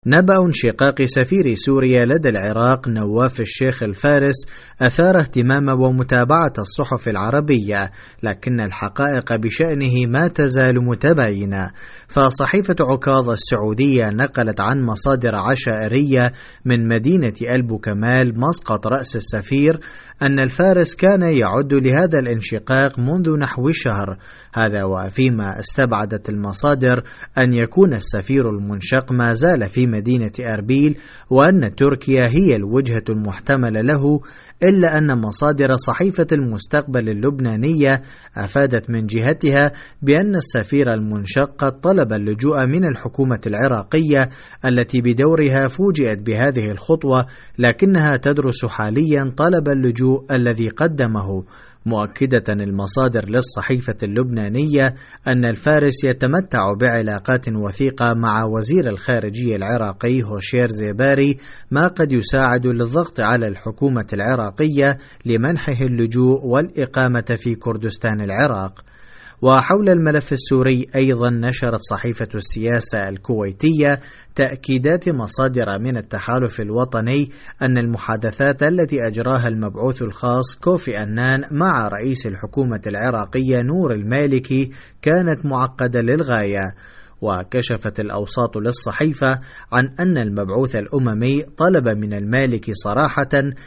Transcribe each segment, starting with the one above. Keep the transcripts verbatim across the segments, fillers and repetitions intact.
نبأ انشقاق سفير سوريا لدى العراق نواف الشيخ الفارس أثار اهتمام ومتابعة الصحف العربية، لكن الحقائق بشأنه ما تزال متباينة. فصحيفة عكاظ السعودية نقلت عن مصادر عشائرية من مدينة ألبو كمال مسقط رأس السفير أن الفارس كان يعد لهذا الانشقاق منذ نحو شهر، هذا وفيما استبعدت المصادر أن يكون السفير المنشق ما زال في مدينة أربيل وأن تركيا هي الوجهة المحتملة له، إلا أن مصادر صحيفة المستقبل اللبنانية أفادت من جهتها بأن السفير المنشق قد طلب اللجوء من الحكومة العراقية التي بدورها فوجئت بهذه الخطوة، لكنها تدرس حاليا طلب اللجوء الذي قدمه، مؤكدة المصادر للصحيفة اللبنانية أن الفارس يتمتع بعلاقات وثيقة مع وزير الخارجية العراقي هوشير زيباري، ما قد يساعد للضغط على الحكومة العراقية لمنحه اللجوء والإقامة في كردستان العراق. وحول الملف السوري أيضا نشرت صحيفة السياسة الكويتية تأكيدات مصادر من التحالف الوطني أن المحادثات التي أجراها المبعوث الخاص كوفي أنان مع رئيس الحكومة العراقية نور المالكي كانت معقدة للغاية. وكشفت الأوساط للصحيفة عن أن المبعوث الأممي طلب من المالكي صراحة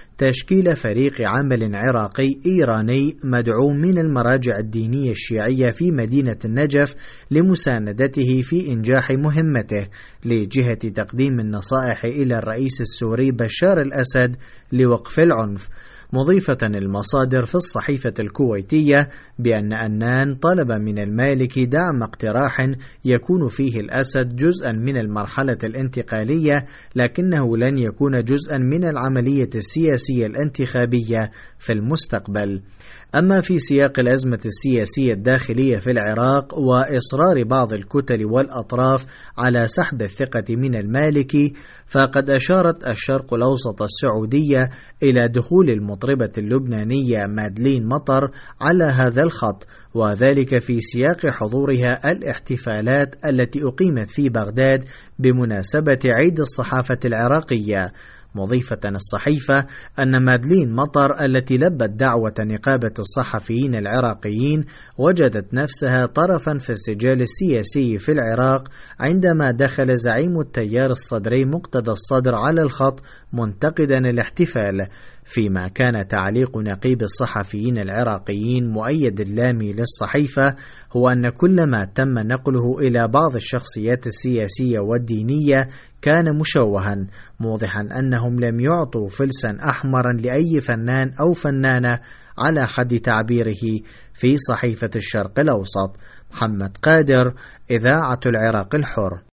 تشكيل فريق عمل عراقي إيراني مدعوم من المراجع الدينية الشيعية في مدينة النجف لمساندته في إنجاح مهمته لجهة تقديم النصائح إلى الرئيس السوري بشار الأسد لوقف العنف، مضيفة المصادر في الصحيفة الكويتية بأن أنان طلب من المالكي دعم اقتراح يكون فيه الأسد جزءا من المرحلة الانتقالية، لكنه لن يكون جزءا من العملية السياسية الانتخابية في المستقبل. أما في سياق الأزمة السياسية الداخلية في العراق وإصرار بعض الكتل والأطراف على سحب الثقة من المالكي، فقد أشارت الشرق الأوسط السعودية إلى دخول المطربة اللبنانية مادلين مطر على هذا الخط، وذلك في سياق حضورها الاحتفالات التي أقيمت في بغداد بمناسبة عيد الصحافة العراقية، مضيفة الصحيفة أن مادلين مطر التي لبت دعوة نقابة الصحفيين العراقيين وجدت نفسها طرفا في السجال السياسي في العراق عندما دخل زعيم التيار الصدري مقتدى الصدر على الخط منتقدا الاحتفال، فيما كان تعليق نقيب الصحفيين العراقيين مؤيد اللامي للصحيفة هو أن كل ما تم نقله إلى بعض الشخصيات السياسية والدينية كان مشوها، موضحا أنهم لم يعطوا فلسا أحمرا لأي فنان أو فنانة على حد تعبيره في صحيفة الشرق الأوسط. محمد قادر، إذاعة العراق الحر.